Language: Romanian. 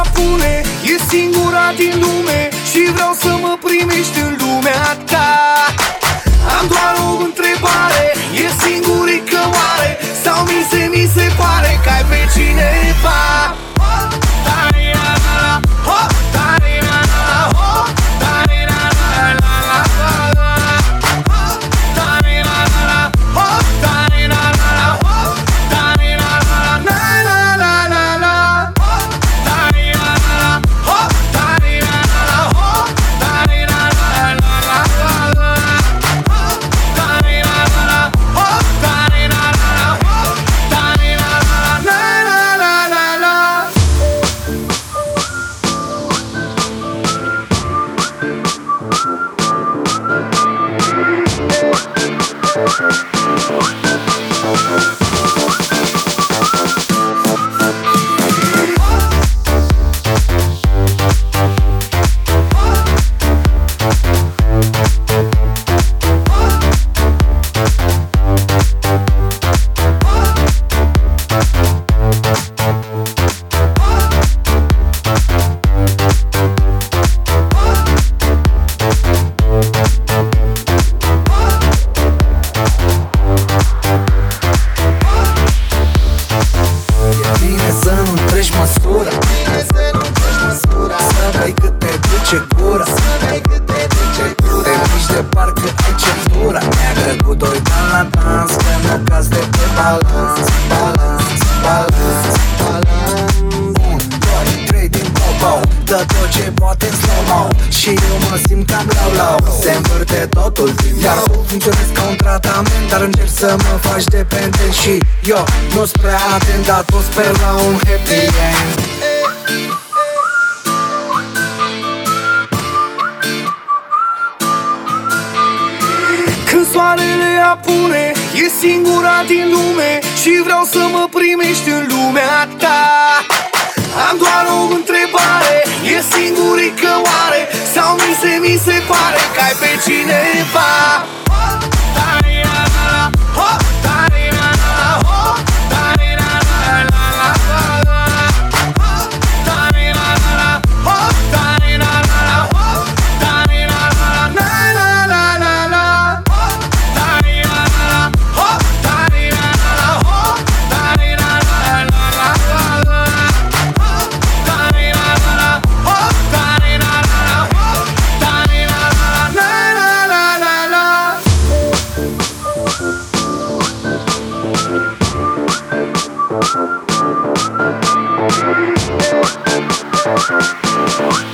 apune, e singura din lume și vreau să mă primești în lumea ta. Am doar o întrebare, e singurică oare? Sau mi se pare că ai pe cineva? Să vei cât te duce gura, te miști de parcă ai centura neagră cu doi bani la dans, că nu cazi de pe balans. Un, doi, trei din popo, dă tot ce poate în slow-mo și eu mă simt cam low. Se învârte totul, iar tu funcționezi ca un tratament, dar încerci să mă faci dependent și eu nu-s prea atent, dar tu sper la un happy end. Când soarele apune, e singura din lume și vreau să mă primești în lumea ta. Am doar o întrebare, e singurică oare? Sau mi se pare că ai pe cineva? We'll be right back.